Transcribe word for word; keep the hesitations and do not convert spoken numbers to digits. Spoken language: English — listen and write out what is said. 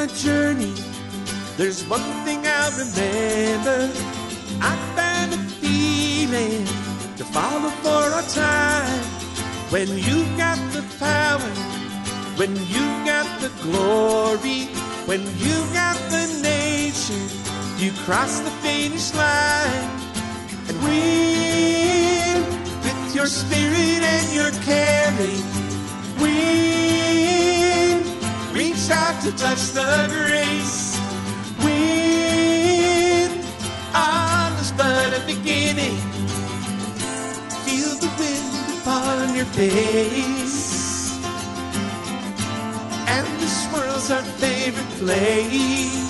my journey, there's one thing I'll remember. I found a feeling to follow for a time. When you got the power, when you got the glory, when you got the nation, you cross the finish line. And when, with your spirit and your caring, when, reach out to touch the grace. When, all is but a beginning, feel the wind upon your face. And this world's our favorite place.